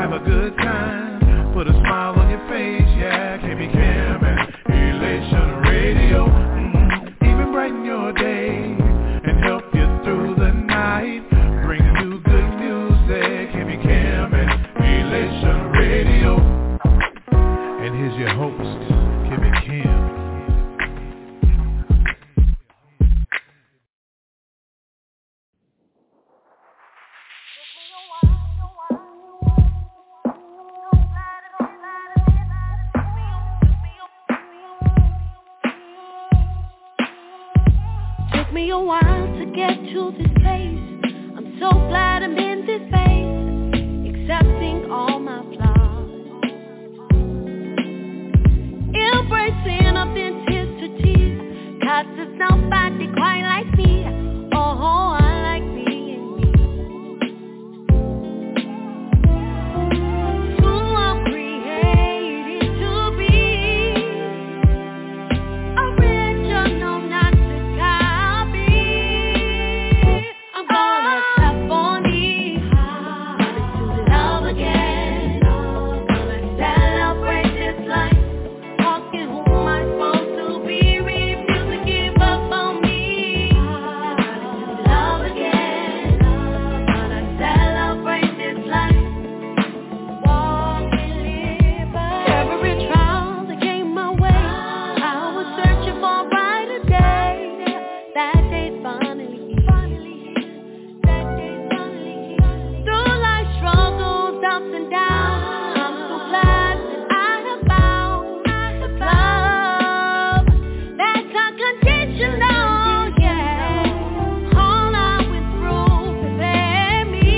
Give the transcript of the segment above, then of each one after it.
have a good time. Put a smile on your face, yeah. KB Cam and Elation Radio. Even brighten your day and help you through the night. Bring you good music. KB Cam and Elation Radio. And here's your host, KB Cam. Took me a while to get to this place. I'm so glad I'm in this space, accepting all my flaws, embracing authenticity, 'cause there's nobody quite like me. Oh, I like being me. Who I'm created to be, original, not to copy. I'm gonna tap on me, to love again. Gonna celebrate this life, walking who am I supposed to be. Refuse to give up on me. Love again. Gonna celebrate this life, walking liberty. Every trial that came my way, I was searching for a brighter day. That day finally here. Through life's struggles, ups and downs, I'm so glad that I have found the love that's unconditional, yeah. All I went through prepared me.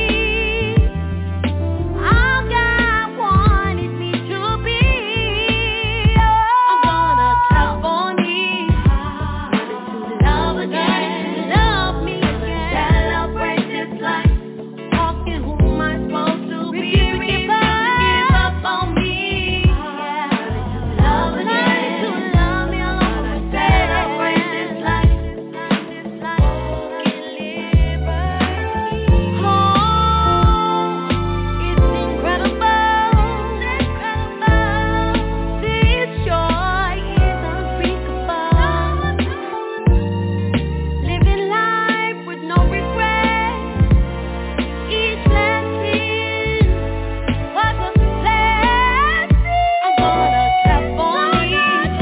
All God wanted me to be. I'm gonna tap on me, to love again, love me again, celebrate this life, walking who am I supposed to be. Refuse to give up on me, love again, to love me alone, celebrate this life, walking liberty. Oh, it's incredible. This joy is unspeakable. Living life with no regrets. Each blessing was a blessing. I'm gonna tap on me,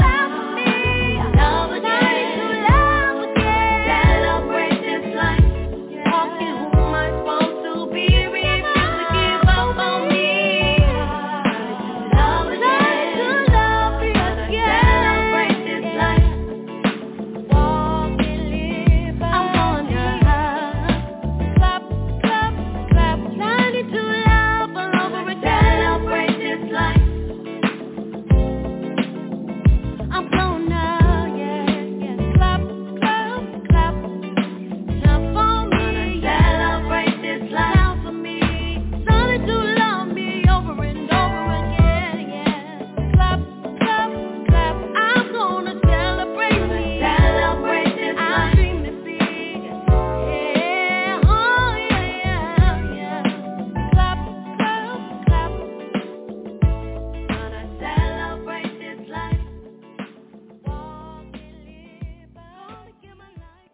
love again, celebrate this life, walking who am I supposed to be. Refuse to give up on me. Love again, celebrate this life, walking liberty. I'm gonna clap, clap, clap, learning to love all over again. Celebrate this life. I'm gonna, clap, clap, clap, clap for me. Celebrate this life for me. Learning to love me over and over again, Clap, clap, clap. I'm gonna celebrate me. Celebrate this life. I'm dreaming big. Yeah, oh yeah. Clap, clap, clap. Gonna celebrate this life. Walking liberty. Give my life.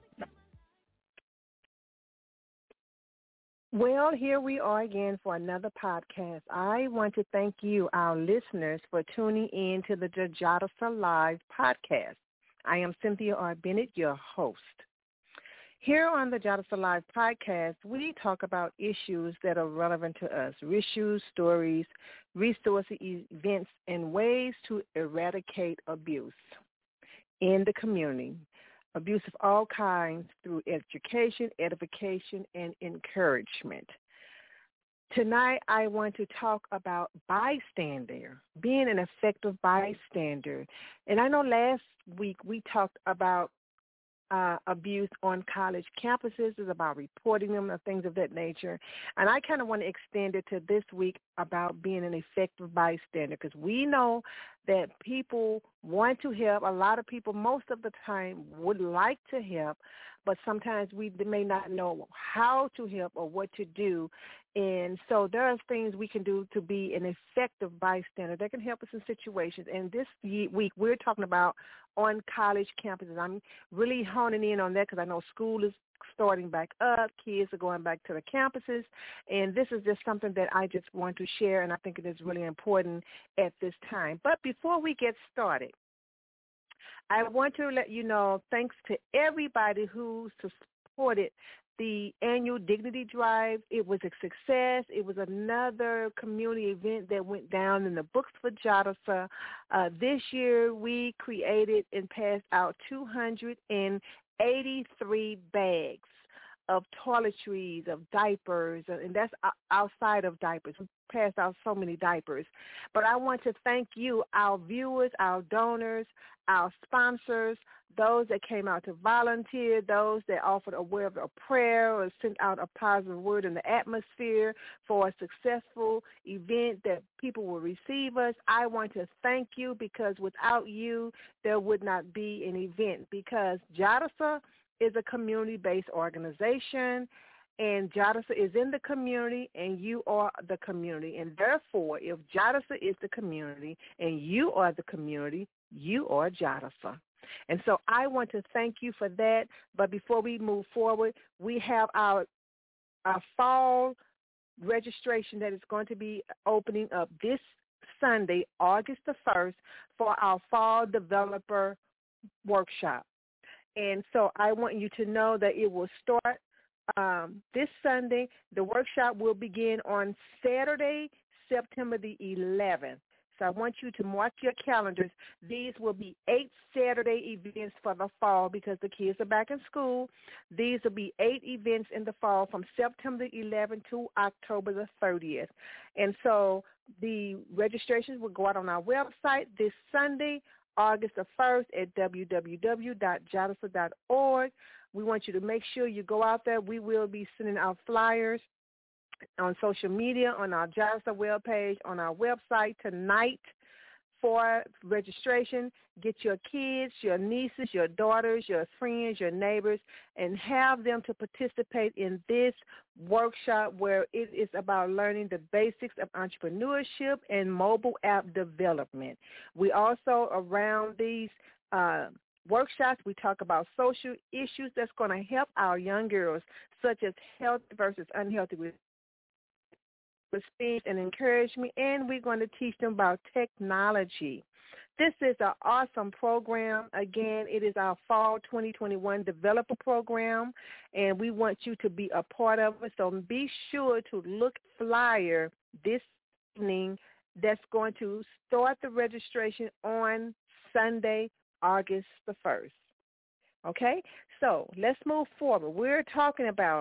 Well, here we are again for another podcast. I want to thank you, our listeners, for tuning in to the Jadasa Live podcast. I am Cynthia R. Bennett, your host. Here on the Jadasa Live podcast, we talk about issues that are relevant to us, issues, stories, resources, events, and ways to eradicate abuse in the community. Abuse of all kinds through education, edification, and encouragement. Tonight, I want to talk about bystander, being an effective bystander. And I know last week we talked about abuse on college campuses. It's about reporting them and things of that nature. And I kind of want to extend it to this week about being an effective bystander, because we know that people want to help. A lot of people most of the time would like to help, but sometimes we may not know how to help or what to do. And so there are things we can do to be an effective bystander that can help us in situations. And this week we're talking about on college campuses. I'm really honing in on that because I know school is starting back up. Kids are going back to the campuses. And this is just something that I just want to share, and I think it is really important at this time. But before we get started, I want to let you know, thanks to everybody who supported the annual Dignity Drive. It was a success. It was another community event that went down in the books for JADASA. This year we created and passed out 283 bags of toiletries, of diapers, and that's outside of diapers. We passed out so many diapers. But I want to thank you, our viewers, our donors, our sponsors, those that came out to volunteer, those that offered a word of prayer or sent out a positive word in the atmosphere for a successful event that people will receive us. I want to thank you, because without you, there would not be an event, because JADASA is a community-based organization, and JADASA is in the community, and you are the community. And therefore, if JADASA is the community and you are the community, you are JADASA. And so I want to thank you for that. But before we move forward, we have our fall registration that is going to be opening up this Sunday, August the 1st, for our fall developer workshop. And so I want you to know that it will start this Sunday. The workshop will begin on Saturday, September the 11th. So I want you to mark your calendars. These will be 8 Saturday events for the fall, because the kids are back in school. These will be 8 events in the fall from September 11th to October the 30th. And so the registrations will go out on our website this Sunday, August the 1st, at www.jadasa.org. We want you to make sure you go out there. We will be sending out flyers on social media, on our JADASA webpage, on our website tonight for registration. Get your kids, your nieces, your daughters, your friends, your neighbors, and have them to participate in this workshop where it is about learning the basics of entrepreneurship and mobile app development. We also, around these workshops, we talk about social issues that's going to help our young girls, such as healthy versus unhealthy speech and encouragement, and we're going to teach them about technology. This is an awesome program. Again, it is our Fall 2021 Developer Program, and we want you to be a part of it. So be sure to look flyer this evening. That's going to start the registration on Sunday, August the 1st. Okay? So let's move forward. We're talking about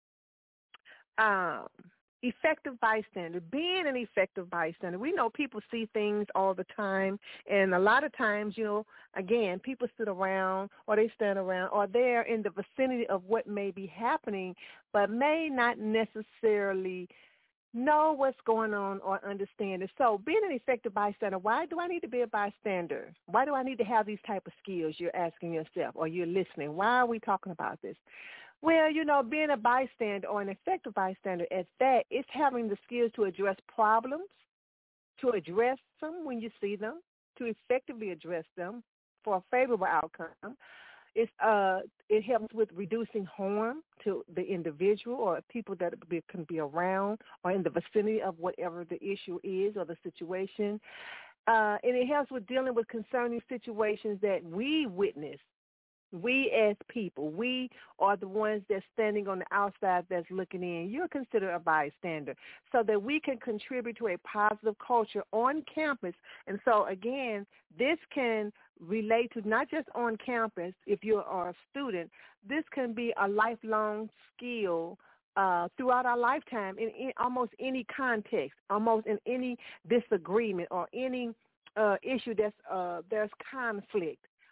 effective bystander, being an effective bystander. We know people see things all the time, and a lot of times, again, people sit around or they stand around or they're in the vicinity of what may be happening, but may not necessarily know what's going on or understand it. So being an effective bystander, why do I need to be a bystander? Why do I need to have these type of skills? You're asking yourself, or you're listening. Why are we talking about this? Well, being a bystander or an effective bystander at that, it's having the skills to address problems, to address them when you see them, to effectively address them for a favorable outcome. It helps with reducing harm to the individual or people that can be around or in the vicinity of whatever the issue is or the situation. And it helps with dealing with concerning situations that we witness. We as people, we are the ones that's standing on the outside that's looking in. You're considered a bystander so that we can contribute to a positive culture on campus. And so, again, this can relate to not just on campus if you are a student. This can be a lifelong skill throughout our lifetime in almost any context, almost in any disagreement or any issue that's there's conflict.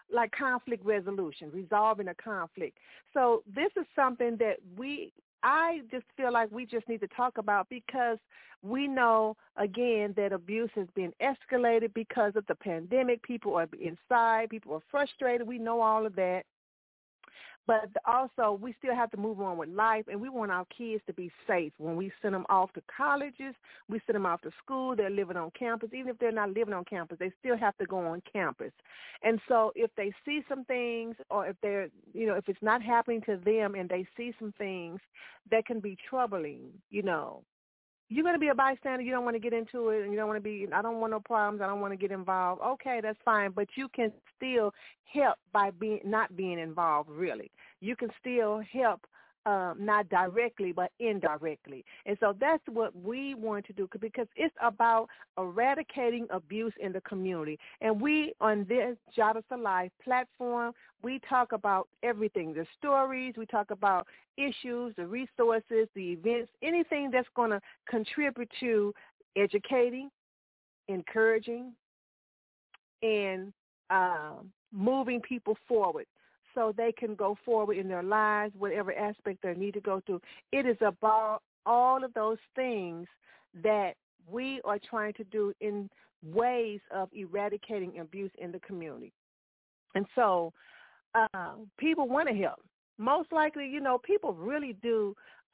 like conflict resolution, resolving a conflict. So this is something that I just feel like we just need to talk about, because we know, again, that abuse has been escalated because of the pandemic. People are inside. People are frustrated. We know all of that. But also, we still have to move on with life, and we want our kids to be safe. When we send them off to colleges, we send them off to school, they're living on campus. Even if they're not living on campus, they still have to go on campus. And so if they see some things, or if they're, if it's not happening to them and they see some things that can be troubling, you're going to be a bystander. You don't want to get into it, and you don't want to be, I don't want no problems. I don't want to get involved. Okay, that's fine, but you can still help by not being involved, really. You can still help, not directly, but indirectly. And so that's what we want to do, because it's about eradicating abuse in the community. And we, on this Jada Life platform, we talk about everything, the stories, we talk about issues, the resources, the events, anything that's going to contribute to educating, encouraging, and moving people forward, so they can go forward in their lives, whatever aspect they need to go through. It is about all of those things that we are trying to do in ways of eradicating abuse in the community. And so people want to help. Most likely, people really do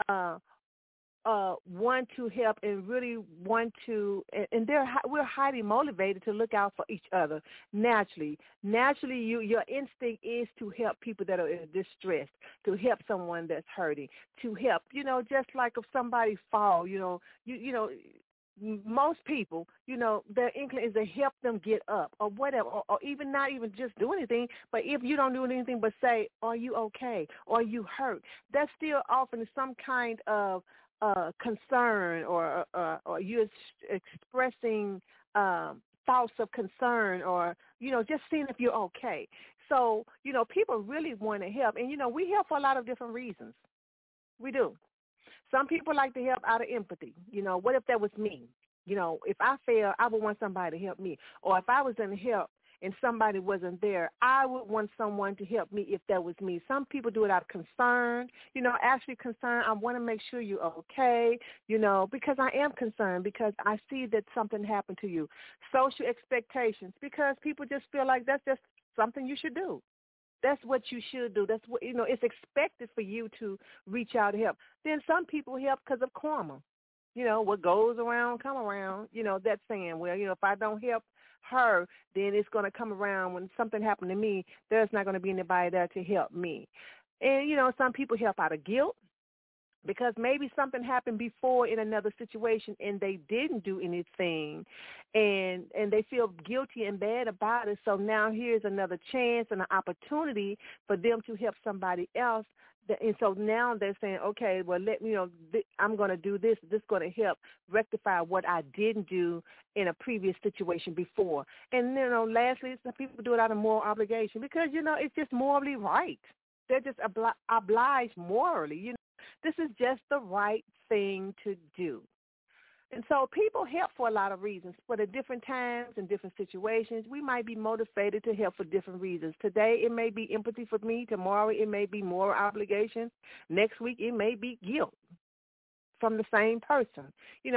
want to help and really want to, and we're highly motivated to look out for each other naturally. Naturally, your instinct is to help people that are in distress, to help someone that's hurting, to help, just like if somebody fall, most people, their inkling is to help them get up or whatever, or even not even just do anything, but if you don't do anything but say, are you okay? Or are you hurt? That's still often some kind of concern, or you're expressing thoughts of concern, or, just seeing if you're okay. So, people really want to help. And, we help for a lot of different reasons. We do. Some people like to help out of empathy. What if that was me? If I fail, I would want somebody to help me. Or if I was in help and somebody wasn't there, I would want someone to help me if that was me. Some people do it out of concern, actually concern. I want to make sure you're okay, because I am concerned, because I see that something happened to you. Social expectations, because people just feel like that's just something you should do. That's what you should do. That's what, it's expected for you to reach out to help. Then some people help because of karma. What goes around, come around, that saying, well, if I don't help her, then it's going to come around. When something happened to me, there's not going to be anybody there to help me. And, some people help out of guilt, because maybe something happened before in another situation and they didn't do anything, and they feel guilty and bad about it. So now here's another chance and an opportunity for them to help somebody else. And so now they're saying, okay, well, I'm going to do this. This is going to help rectify what I didn't do in a previous situation before. And, lastly, some people do it out of moral obligation, because, it's just morally right. They're just obliged morally. This is just the right thing to do. And so people help for a lot of reasons. But at different times and different situations, we might be motivated to help for different reasons. Today, it may be empathy for me. Tomorrow, it may be moral obligation. Next week, it may be guilt from the same person.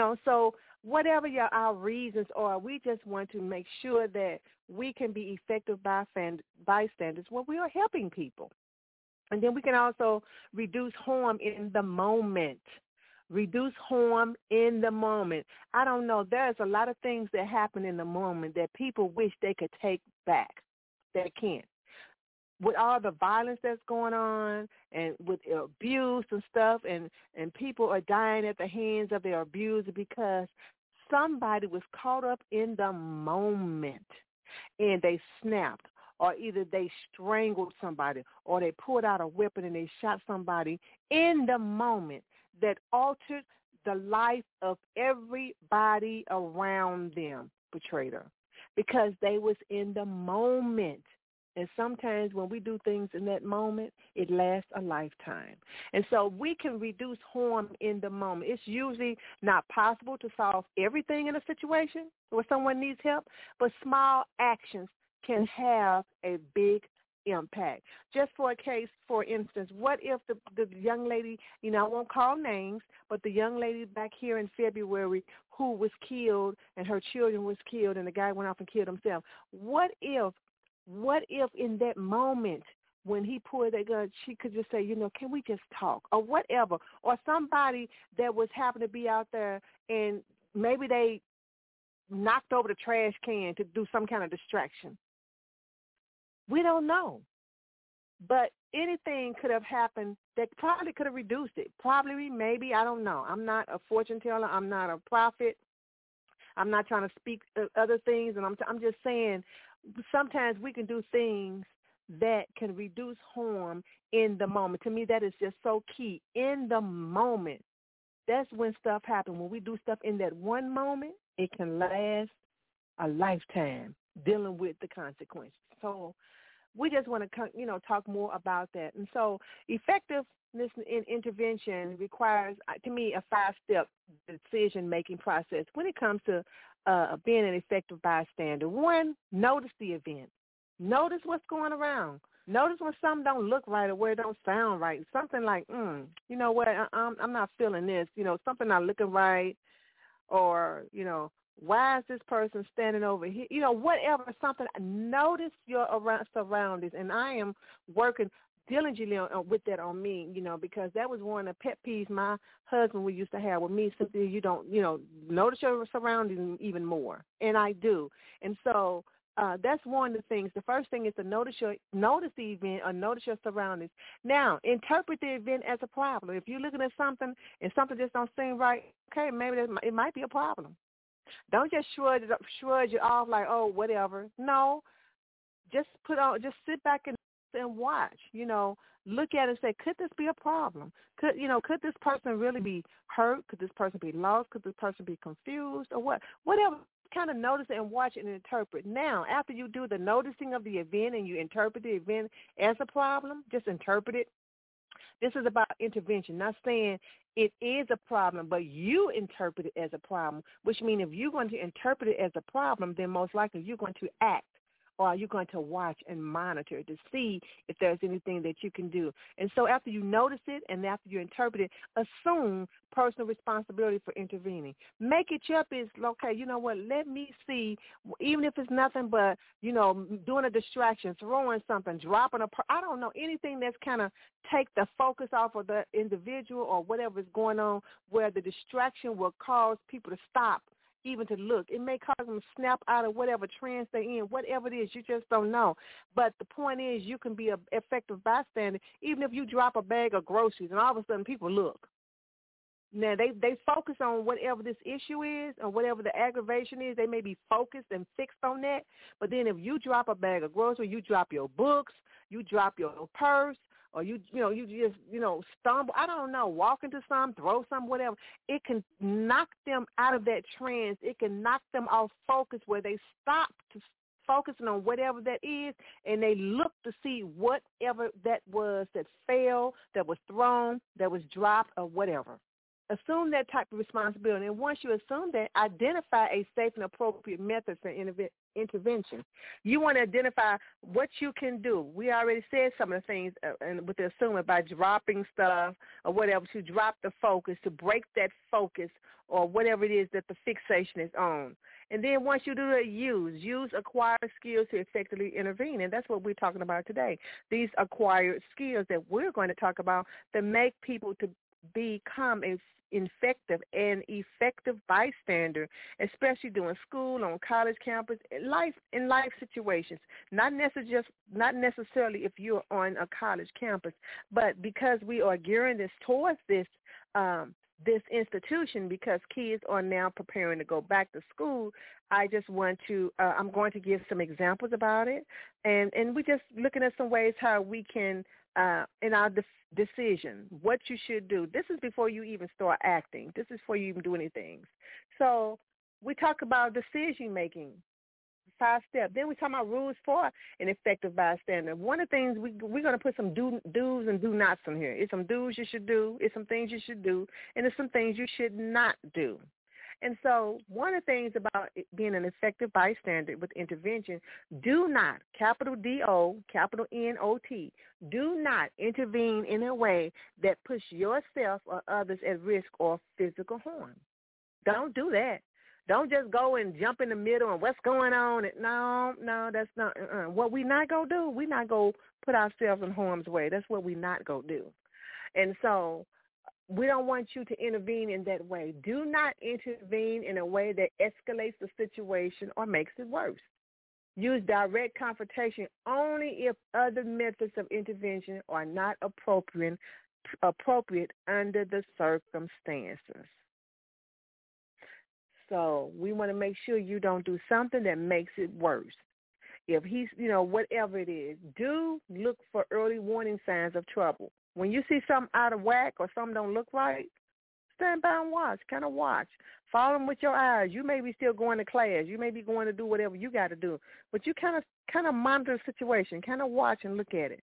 So whatever our reasons are, we just want to make sure that we can be effective bystanders when we are helping people. And then we can also reduce harm in the moment. Reduce harm in the moment. I don't know. There's a lot of things that happen in the moment that people wish they could take back. They can't. With all the violence that's going on, and with abuse and stuff, and people are dying at the hands of their abuser because somebody was caught up in the moment and they snapped, or either they strangled somebody, or they pulled out a weapon and they shot somebody in the moment, that altered the life of everybody around them, portrayed, because they was in the moment. And sometimes when we do things in that moment, it lasts a lifetime. And so we can reduce harm in the moment. It's usually not possible to solve everything in a situation where someone needs help, but small actions can have a big impact. Just for a case, for instance, what if the young lady, I won't call names, but the young lady back here in February who was killed and her children was killed and the guy went off and killed himself. What if in that moment when he pulled that gun, she could just say, can we just talk or whatever, or somebody that was happened to be out there and maybe they knocked over the trash can to do some kind of distraction. We don't know. But anything could have happened that probably could have reduced it. Probably, maybe, I don't know. I'm not a fortune teller. I'm not a prophet. I'm not trying to speak other things. And I'm just saying sometimes we can do things that can reduce harm in the moment. To me, that is just so key. In the moment, that's when stuff happens. When we do stuff in that one moment, it can last a lifetime dealing with the consequences. So we just want to, talk more about that. And so effectiveness in intervention requires, to me, a 5-step decision-making process when it comes to being an effective bystander. 1, notice the event. Notice what's going around. Notice when something don't look right or where it don't sound right. Something like, you know what, I'm not feeling this. Something not looking right, or, why is this person standing over here? Whatever, something. Notice your surroundings. And I am working diligently with that on me, because that was one of the pet peeves my husband we used to have with me. Simply, you don't, notice your surroundings even more. And I do. And so that's one of the things. The first thing is to notice the event or notice your surroundings. Now, interpret the event as a problem. If you're looking at something and something just don't seem right, okay, maybe it might be a problem. Don't just shrug it off like, oh, whatever. No, just sit back and watch. Look at it and say, could this be a problem? Could this person really be hurt? Could this person be lost? Could this person be confused or what? Whatever. Kind of notice it and watch it and interpret. Now, after you do the noticing of the event and you interpret the event as a problem, just interpret it. This is about intervention, not saying it is a problem, but you interpret it as a problem, which means if you're going to interpret it as a problem, then most likely you're going to act, or are you going to watch and monitor to see if there's anything that you can do? And so after you notice it and after you interpret it, assume personal responsibility for intervening. Make it your business. Okay, you know what, let me see, even if it's nothing but, doing a distraction, throwing something, dropping I don't know, anything that's kind of take the focus off of the individual or whatever is going on where the distraction will cause people to stop even to look. It may cause them to snap out of whatever trance they're in, whatever it is, you just don't know. But the point is you can be an effective bystander even if you drop a bag of groceries and all of a sudden people look. Now, they focus on whatever this issue is or whatever the aggravation is. They may be focused and fixed on that. But then if you drop a bag of groceries, you drop your books, you drop your purse, or you just stumble, I don't know, walk into something, throw something, whatever, it can knock them out of that trance. It can knock them off focus where they stop to focusing on whatever that is, and they look to see whatever that was that fell, that was thrown, that was dropped, or whatever. Assume that type of responsibility. And once you assume that, identify a safe and appropriate method for intervention. You want to identify what you can do. We already said some of the things and with the assuming by dropping stuff or whatever, to drop the focus, to break that focus or whatever it is that the fixation is on. And then once you do that, use acquired skills to effectively intervene. And that's what we're talking about today. These acquired skills that we're going to talk about that make people to become an effective bystander, especially during school, on college campus, in life situations. Not necessarily if you're on a college campus, but because we are gearing this towards this institution, because kids are now preparing to go back to school. I just want to, I'm going to give some examples about it, and we're just looking at some ways how we can, in our decision, what you should do. This is before you even start acting. This is before you even do anything. So we talk about decision making, 5 steps. Then we talk about rules for an effective bystander. One of the things we're going to put some do's and do nots in here. It's some do's you should do. It's some things you should do, and it's some things you should not do. And so one of the things about being an effective bystander with intervention, do not, capital D-O, capital N-O-T, do not intervene in a way that puts yourself or others at risk or physical harm. Don't do that. Don't just go and jump in the middle and what's going on. No, that's not. What we not going to do, we not going to put ourselves in harm's way. That's what we not going to do. And so we don't want you to intervene in that way. Do not intervene in a way that escalates the situation or makes it worse. Use direct confrontation only if other methods of intervention are not appropriate under the circumstances. So we want to make sure you don't do something that makes it worse. If he's, whatever it is, do look for early warning signs of trouble. When you see something out of whack or something don't look right, stand by and watch, kind of watch. Follow them with your eyes. You may be still going to class. You may be going to do whatever you got to do. But you kind of monitor the situation, kind of watch and look at it.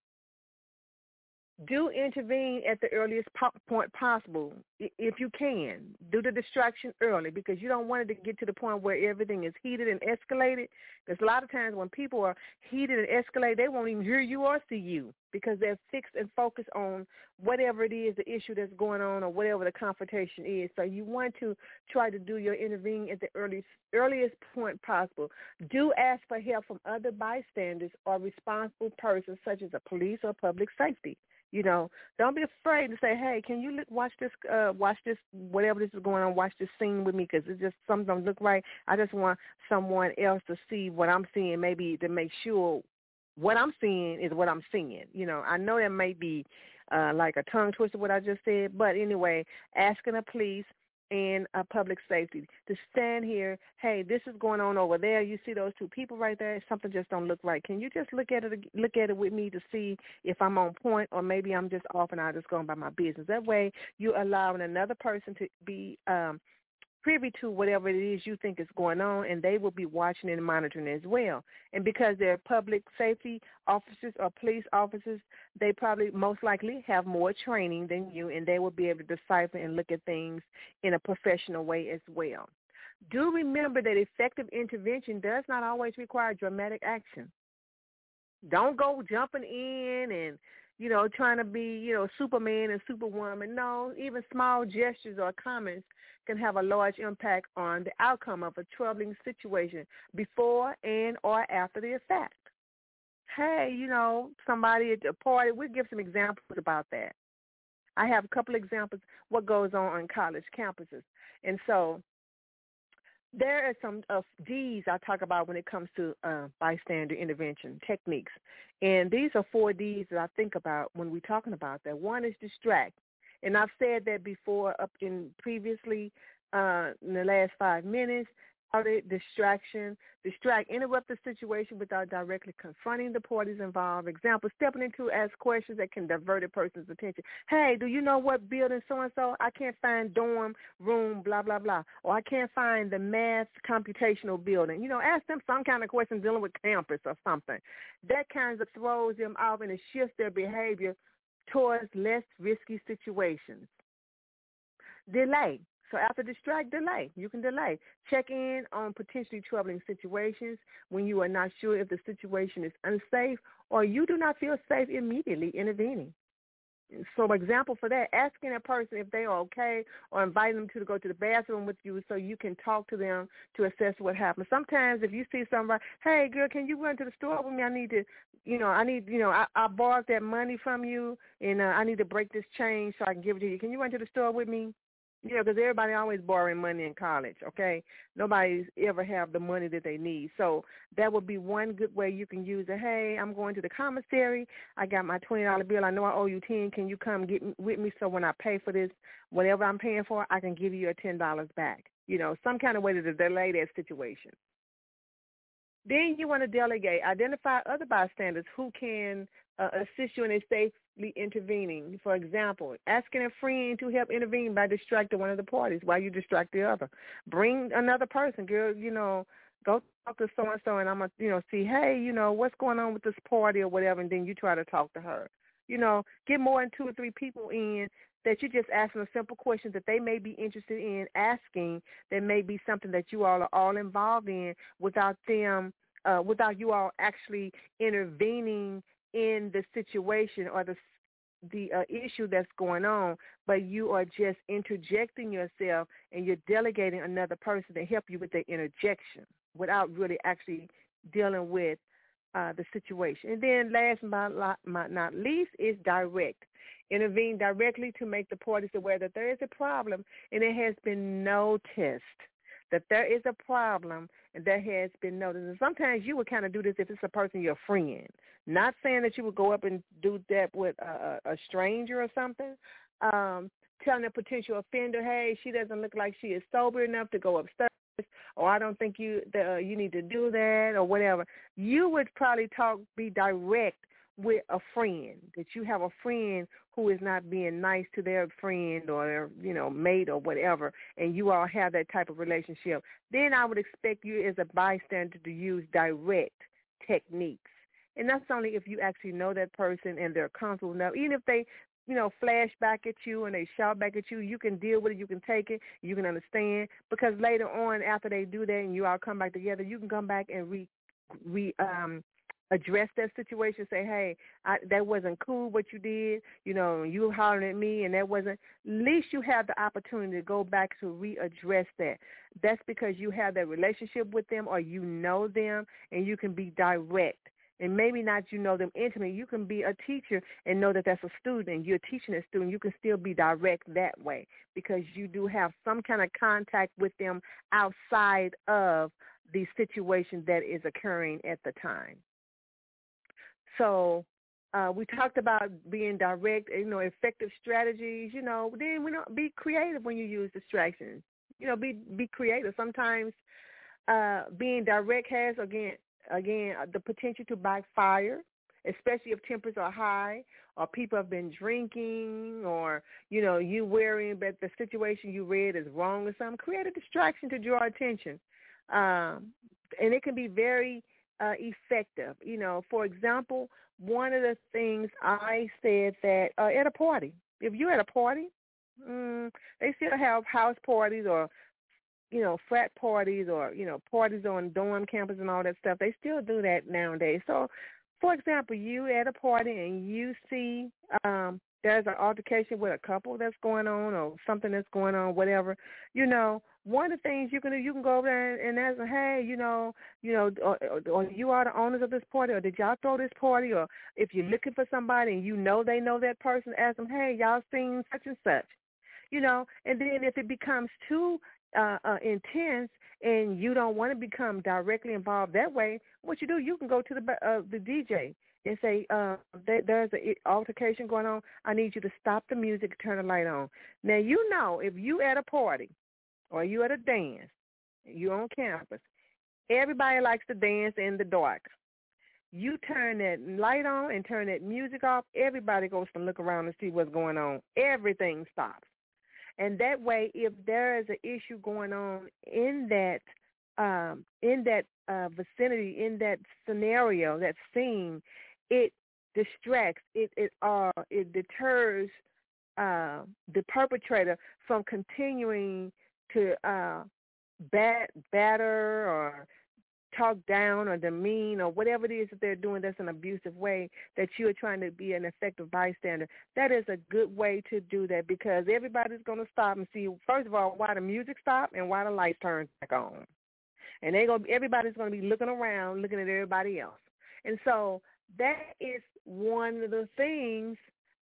Do intervene at the earliest point possible if you can. Do the distraction early because you don't want it to get to the point where everything is heated and escalated. Because a lot of times when people are heated and escalated, they won't even hear you or see you because they're fixed and focused on whatever it is, the issue that's going on or whatever the confrontation is. So you want to try to do your intervening at the earliest point possible. Do ask for help from other bystanders or responsible persons such as a police or public safety. Don't be afraid to say, hey, can you watch this, whatever this is going on, watch this scene with me because it's just something don't look right. I just want someone else to see what I'm seeing, maybe to make sure what I'm seeing is what I'm seeing. I know that may be like a tongue twister what I just said, but anyway, asking the police and public safety to stand here, hey, this is going on over there. You see those two people right there? Something just don't look right. Can you just look at it with me to see if I'm on point or maybe I'm just off and I'm just going by my business? That way you're allowing another person to be privy to whatever it is you think is going on, and they will be watching and monitoring as well. And because they're public safety officers or police officers, they probably most likely have more training than you, and they will be able to decipher and look at things in a professional way as well. Do remember that effective intervention does not always require dramatic action. Don't go jumping in and trying to be, Superman and Superwoman. No, even small gestures or comments can have a large impact on the outcome of a troubling situation before and or after the effect. Hey, somebody at a party, we'll give some examples about that. I have a couple examples what goes on college campuses. And so there are some of D's I talk about when it comes to bystander intervention techniques. And these are 4 D's that I think about when we're talking about that. One is distract. And I've said that before previously in the last 5 minutes. Distract, interrupt the situation without directly confronting the parties involved. Example, stepping in to ask questions that can divert a person's attention. Hey, do you know what building so-and-so? I can't find dorm room, blah, blah, blah. Or I can't find the math computational building. Ask them some kind of question dealing with campus or something. That kind of throws them off and it shifts their behavior towards less risky situations. Delay. So after distract, delay. You can delay. Check in on potentially troubling situations when you are not sure if the situation is unsafe or you do not feel safe immediately intervening. So example for that, asking a person if they are okay or inviting them to go to the bathroom with you so you can talk to them to assess what happened. Sometimes if you see somebody, hey, girl, can you run to the store with me? I borrowed that money from you and I need to break this chain so I can give it to you. Can you run to the store with me? Because everybody always borrowing money in college, okay? Nobody's ever have the money that they need. So that would be one good way you can use it. Hey, I'm going to the commissary. I got my $20 bill. I know I owe you $10. Can you come get with me so when I pay for this, whatever I'm paying for, I can give you your $10 back? Some kind of way to delay that situation. Then you want to delegate. Identify other bystanders who can assist you in a safely intervening. For example, asking a friend to help intervene by distracting one of the parties while you distract the other. Bring another person, girl, go talk to so-and-so and I'm going to, see, hey, what's going on with this party or whatever, and then you try to talk to her. get more than 2 or 3 people in that you're just asking a simple question that they may be interested in asking. That may be something that you all are all involved in without you all actually intervening in the situation or the issue that's going on, but you are just interjecting yourself and you're delegating another person to help you with the interjection without really actually dealing with the situation. And then last but not least is direct. Intervene directly to make the parties aware that there is a problem and it has been noticed that there is a problem and there has been noticed. And sometimes you would kind of do this if it's a person you're a friend. Not saying that you would go up and do that with a stranger or something. Telling a potential offender, hey, she doesn't look like she is sober enough to go upstairs, or I don't think you need to do that, or whatever. You would probably be direct with a friend, that you have a friend who is not being nice to their friend or their, mate or whatever, and you all have that type of relationship. Then I would expect you as a bystander to use direct techniques. And that's only if you actually know that person and they're comfortable enough. Even if they, flash back at you and they shout back at you, you can deal with it, you can take it, you can understand. Because later on, after they do that and you all come back together, you can come back and address that situation, say, hey, that wasn't cool what you did, you were hollering at me and that wasn't, at least you have the opportunity to go back to readdress that. That's because you have that relationship with them or you know them and you can be direct. And maybe not them intimately. You can be a teacher and know that that's a student. You're teaching a student. You can still be direct that way because you do have some kind of contact with them outside of the situation that is occurring at the time. So we talked about being direct, effective strategies, then be creative when you use distractions. Be creative. Sometimes being direct has, again, the potential to backfire, especially if tempers are high or people have been drinking or, you worrying that the situation you read is wrong or something. Create a distraction to draw attention. And it can be very effective. For example, one of the things I said that at a party, if you're at a party, they still have house parties or frat parties or, parties on dorm campus and all that stuff. They still do that nowadays. So, for example, you at a party and you see there's an altercation with a couple that's going on or something that's going on, whatever, one of the things you can do, you can go over there and ask them, hey, or you are the owners of this party, or did y'all throw this party? Or if you're looking for somebody and they know that person, ask them, hey, y'all seen such and such, and then if it becomes too intense and you don't want to become directly involved that way, what you do, you can go to the DJ and say, there's an altercation going on. I need you to stop the music, turn the light on. Now, if you at a party or you at a dance, you on campus, everybody likes to dance in the dark. You turn that light on and turn that music off, everybody goes to look around and see what's going on. Everything stops. And that way, if there is an issue going on in that vicinity, in that scenario, that scene, it distracts, it deters the perpetrator from continuing to batter or talk down or demean or whatever it is that they're doing that's an abusive way, that you're trying to be an effective bystander. That is a good way to do that because everybody's going to stop and see, first of all, why the music stopped and why the lights turned back on. And everybody's going to be looking around, looking at everybody else. And so that is one of the things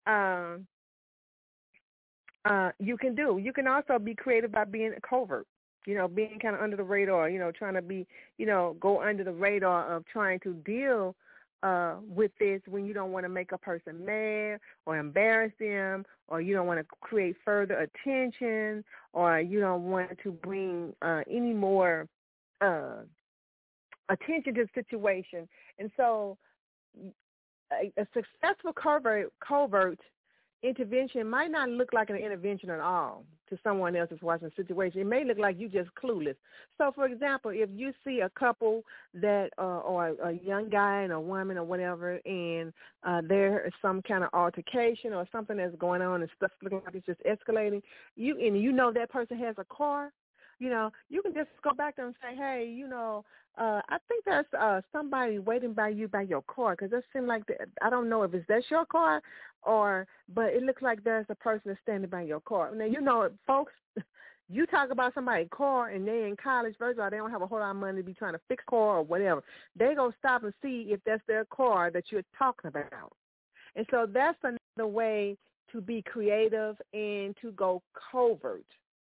you can do. You can also be creative by being covert. Being kind of under the radar, trying to be, go under the radar of trying to deal with this when you don't want to make a person mad or embarrass them, or you don't want to create further attention, or you don't want to bring any more attention to the situation. And so a successful covert intervention might not look like an intervention at all to someone else that's watching the situation. It may look like you just clueless. So, for example, if you see a couple that, or a young guy and a woman or whatever, and there is some kind of altercation or something that's going on and stuff looking like it's just escalating, you know that person has a car, you can just go back there and say, hey, I think there's somebody waiting by you by your car, because it seems like I don't know if that's your car but it looks like there's a person that's standing by your car. Now, folks, you talk about somebody's car and they're in college, first of all, they don't have a whole lot of money to be trying to fix car or whatever. They go stop and see if that's their car that you're talking about. And so that's another way to be creative and to go covert.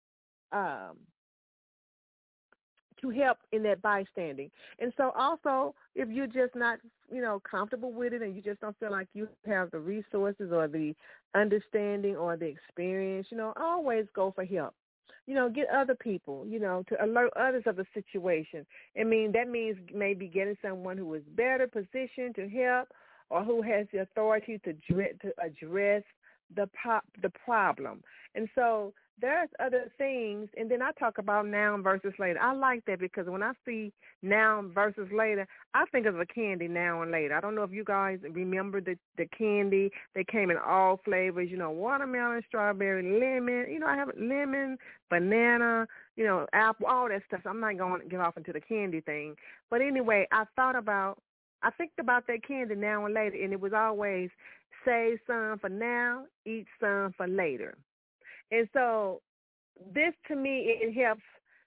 To help in that bystanding. And so also, if you're just not, comfortable with it and you just don't feel like you have the resources or the understanding or the experience, always go for help. Get other people, to alert others of the situation. That means maybe getting someone who is better positioned to help or who has the authority to address the problem. And so there's other things, and then I talk about now versus later. I like that because when I see now versus later, I think of a candy now and later. I don't know if you guys remember the candy. They came in all flavors, watermelon, strawberry, lemon. I have lemon, banana, apple, all that stuff. So I'm not going to get off into the candy thing. But anyway, I think about that candy now and later, and it was always save some for now, eat some for later. And so this, to me, it helps.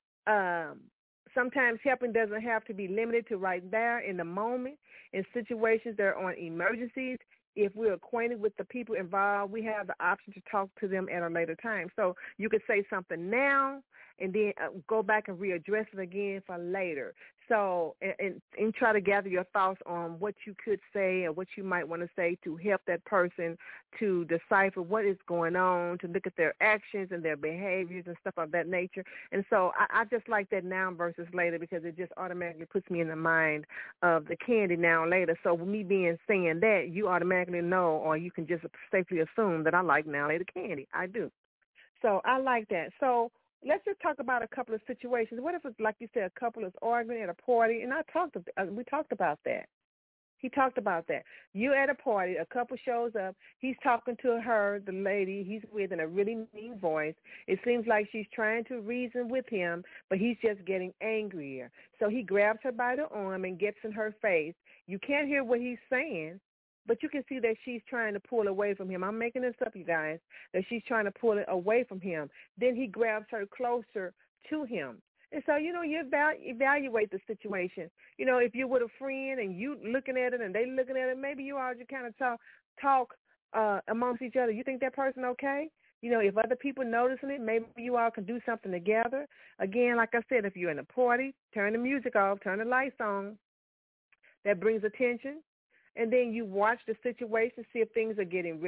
Sometimes helping doesn't have to be limited to right there in the moment. In situations that are on emergencies, if we're acquainted with the people involved, we have the option to talk to them at a later time. So you could say something now and then go back and readdress it again for later. So and try to gather your thoughts on what you could say or what you might want to say to help that person to decipher what is going on, to look at their actions and their behaviors and stuff of that nature. And so I just like that now versus later because it just automatically puts me in the mind of the candy now and later. So with me saying that, you automatically know, or you can just safely assume that I like now later candy. I do. So I like that. So let's just talk about a couple of situations. What if it's, like you said, a couple is arguing at a party? And we talked about that. He talked about that. You at a party, a couple shows up. He's talking to her, the lady he's with, in a really mean voice. It seems like she's trying to reason with him, but he's just getting angrier. So he grabs her by the arm and gets in her face. You can't hear what he's saying, but you can see that she's trying to pull away from him. I'm making this up, you guys, that she's trying to pull it away from him. Then he grabs her closer to him. And so, you evaluate the situation. If you're with a friend and you looking at it and they looking at it, maybe you all just kind of talk amongst each other. You think that person okay? If other people noticing it, maybe you all can do something together. Again, like I said, if you're in a party, turn the music off, turn the lights on. That brings attention. And then you watch the situation, see if things are getting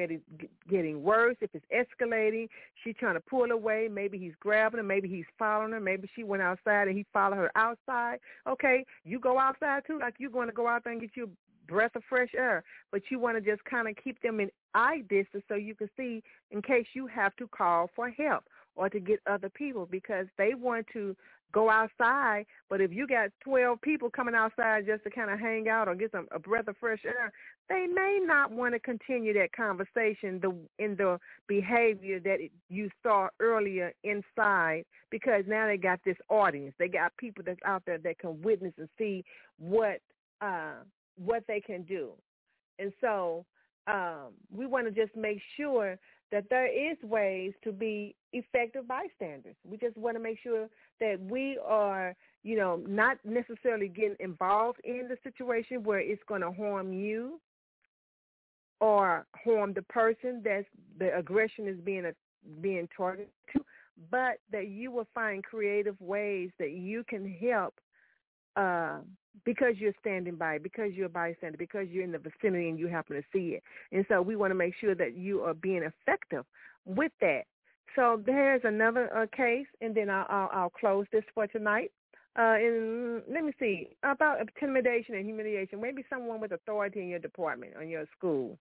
worse, if it's escalating. She's trying to pull away. Maybe he's grabbing her. Maybe he's following her. Maybe she went outside and he followed her outside. Okay, you go outside too, like you're going to go out there and get you a breath of fresh air. But you want to just kind of keep them in eye distance so you can see in case you have to call for help or to get other people, because they want to go outside. But if you got 12 people coming outside just to kind of hang out or get a breath of fresh air, they may not want to continue that conversation in the behavior that you saw earlier inside, because now they got this audience. They got people that's out there that can witness and see what they can do. And so we want to just make sure that there is ways to be effective bystanders. We just want to make sure that we are, not necessarily getting involved in the situation where it's going to harm you or harm the person that the aggression is being targeted to, but that you will find creative ways that you can help because you're standing by, because you're a bystander, because you're in the vicinity and you happen to see it. And so we want to make sure that you are being effective with that. So there's another case, and then I'll close this for tonight. And let me see, about intimidation and humiliation. Maybe someone with authority in your department or in your school.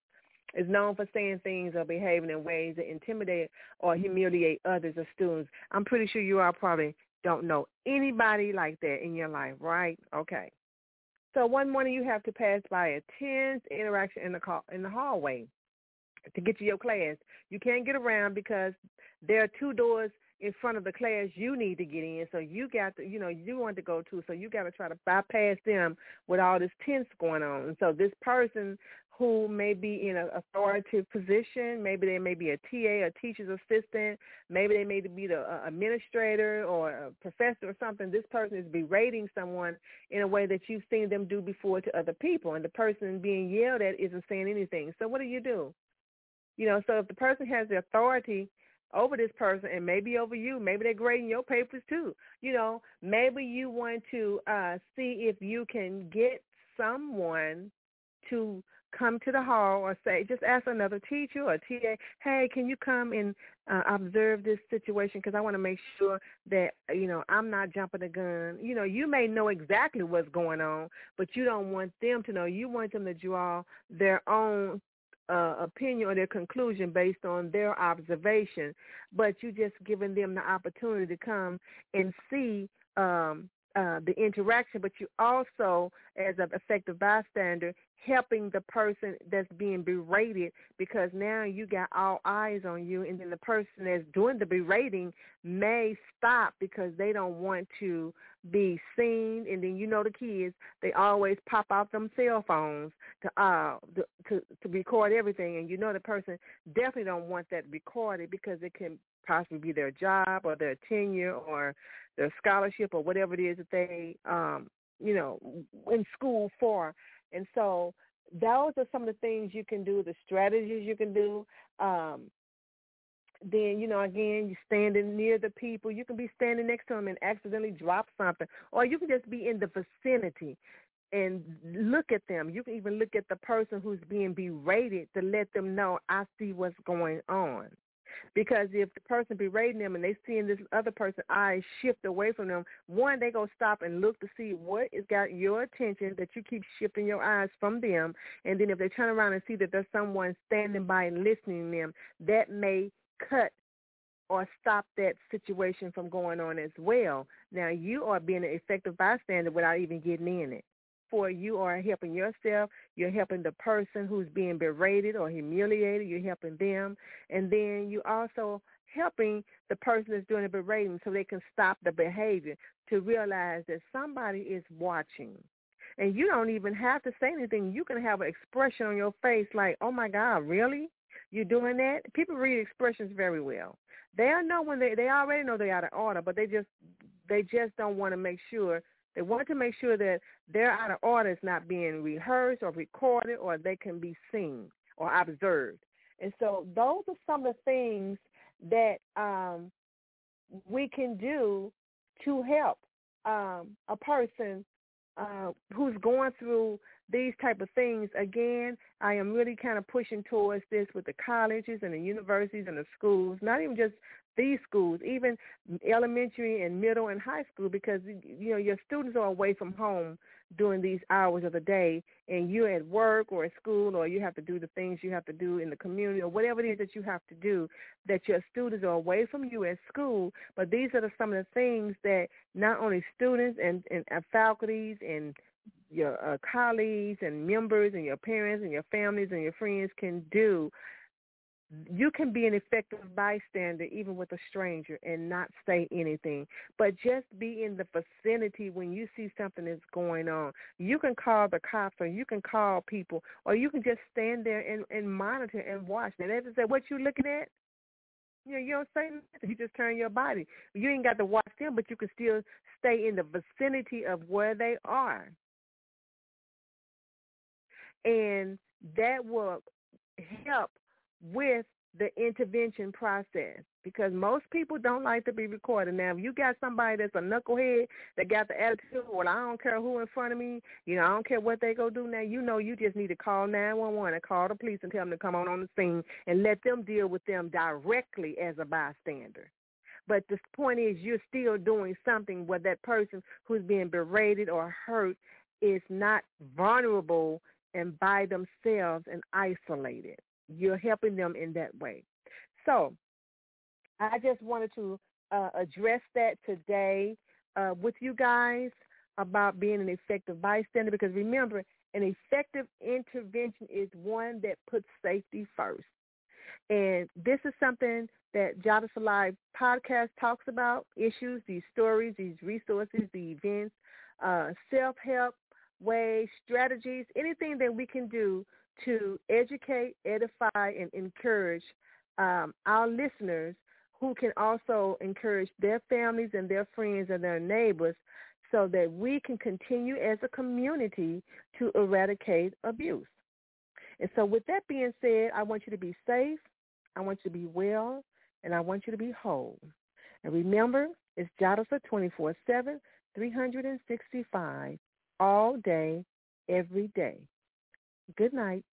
is known for saying things or behaving in ways that intimidate or humiliate others or students. I'm pretty sure you all probably don't know anybody like that in your life, right? Okay. So one morning you have to pass by a tense interaction in the hallway to get to your class. You can't get around because there are two doors in front of the class you need to get in. So you got to, you want to go to. So you got to try to bypass them with all this tense going on. And so this person who may be in an authoritative position, maybe they may be a TA, a teacher's assistant, maybe they may be the administrator or a professor or something. This person is berating someone in a way that you've seen them do before to other people, and the person being yelled at isn't saying anything. So what do? So if the person has the authority over this person and maybe over you, maybe they're grading your papers too. Maybe you want to see if you can get someone to come to the hall or say, just ask another teacher or TA, hey, can you come and observe this situation because I want to make sure that, I'm not jumping the gun. You may know exactly what's going on, but you don't want them to know. You want them to draw their own opinion or their conclusion based on their observation, but you just giving them the opportunity to come and see the interaction, but you also, as an effective bystander, helping the person that's being berated because now you got all eyes on you, and then the person that's doing the berating may stop because they don't want to be seen. And then the kids, they always pop out them cell phones to record everything, and the person definitely don't want that recorded because it can possibly be their job or their tenure or their scholarship or whatever it is that they in school for. And so those are some of the things you can do, the strategies you can do. Then, again, you're standing near the people. You can be standing next to them and accidentally drop something, or you can just be in the vicinity and look at them. You can even look at the person who's being berated to let them know, I see what's going on. Because if the person berating them and they seeing this other person's eyes shift away from them, one, they go stop and look to see what has got your attention that you keep shifting your eyes from them. And then if they turn around and see that there's someone standing by and listening to them, that may cut or stop that situation from going on as well. Now, you are being an effective bystander without even getting in it. For you are helping yourself, you're helping the person who's being berated or humiliated, you're helping them, and then you also helping the person that's doing the berating so they can stop the behavior, to realize that somebody is watching. And you don't even have to say anything. You can have an expression on your face like, oh, my God, really? You're doing that? People read expressions very well. They know when they already know they're out of order, but they just don't want to make sure. They want to make sure that their out of order is not being rehearsed or recorded, or they can be seen or observed. And so those are some of the things that we can do to help a person who's going through these type of things. Again, I am really kind of pushing towards this with the colleges and the universities and the schools, not even just these schools, even elementary and middle and high school, because, your students are away from home during these hours of the day, and you're at work or at school, or you have to do the things you have to do in the community or whatever it is that you have to do, that your students are away from you at school. But these are some of the things that not only students and faculties and your colleagues and members and your parents and your families and your friends can do. You can be an effective bystander even with a stranger and not say anything, but just be in the vicinity when you see something that's going on. You can call the cops, or you can call people, or you can just stand there and monitor and watch. Now, they just say, what you looking at? You don't say nothing. You just turn your body. You ain't got to watch them, but you can still stay in the vicinity of where they are. And that will help with the intervention process, because most people don't like to be recorded. Now, if you got somebody that's a knucklehead that got the attitude, well, I don't care who in front of me, I don't care what they go do now, you just need to call 911 and call the police and tell them to come on the scene and let them deal with them directly as a bystander. But the point is, you're still doing something where that person who's being berated or hurt is not vulnerable and by themselves and isolated. you're helping them in that way. So I just wanted to address that today with you guys about being an effective bystander, because remember, an effective intervention is one that puts safety first. And this is something that Jada Alive podcast talks about, issues, these stories, these resources, the events, self-help ways, strategies, anything that we can do to educate, edify, and encourage our listeners, who can also encourage their families and their friends and their neighbors, so that we can continue as a community to eradicate abuse. And so with that being said, I want you to be safe, I want you to be well, and I want you to be whole. And remember, it's Jadasa 24/7, 365, all day, every day. Good night.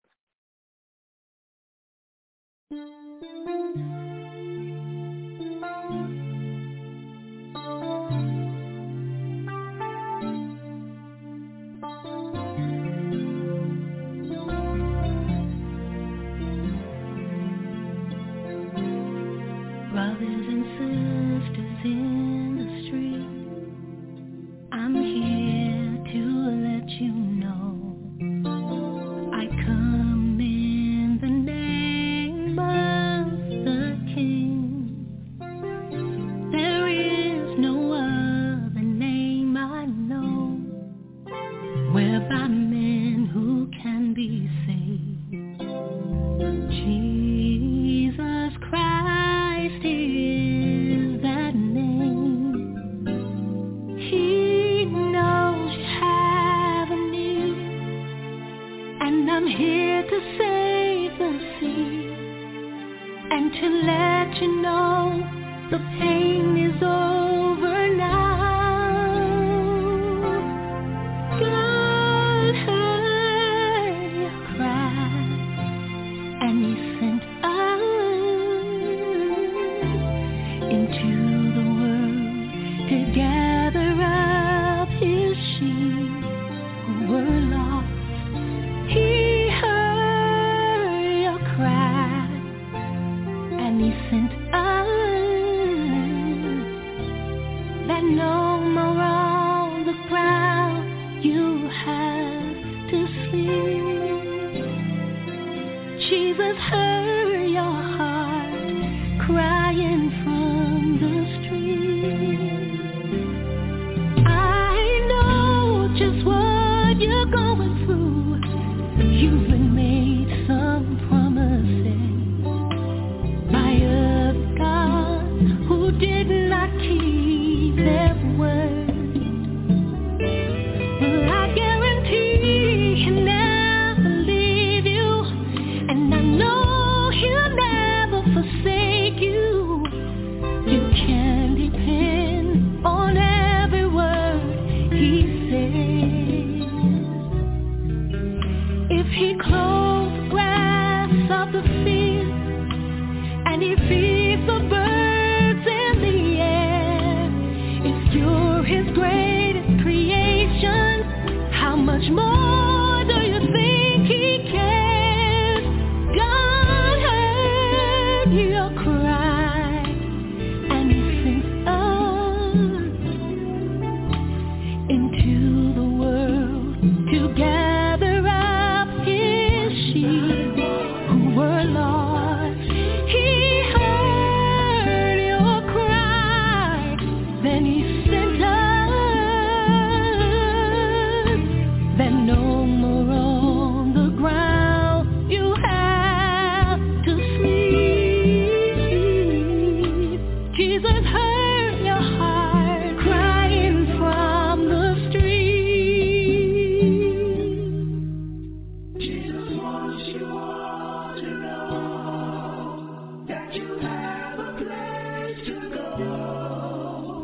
Brothers and sisters in the street, I'm here to let you know I come in the name of the King. There is no other name I know whereby men who can be saved. Jesus Christ is that name. He knows you have a need, and I'm here to save the sea, and to let you know the pain is over now. God heard your cry, and He sent us into the world to gather up His sheep who were lost. He heard your cry, and He sent us, that no more on the ground you have to sleep. Jesus heard your heart crying from the street. I know just what you're going through. You've been made some promises by a God who did not keep their word. Well, I guarantee He'll never leave you, and I know He'll never forsake you. You can depend on every word He says. If He clothes the grass of the field, and He feeds the birds in the air, if you're His greatest creation, how much more do you think He cares? God heard your cry, and He sent us into the world to gather up His sheep who were lost. He heard your cry, then He sent us, that no more on the ground you have to sleep. Jesus heard your heart crying from the street. Jesus wants you all to know that you have a place to go.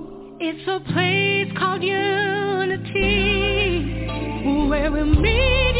It's a place called unity, where we'll meet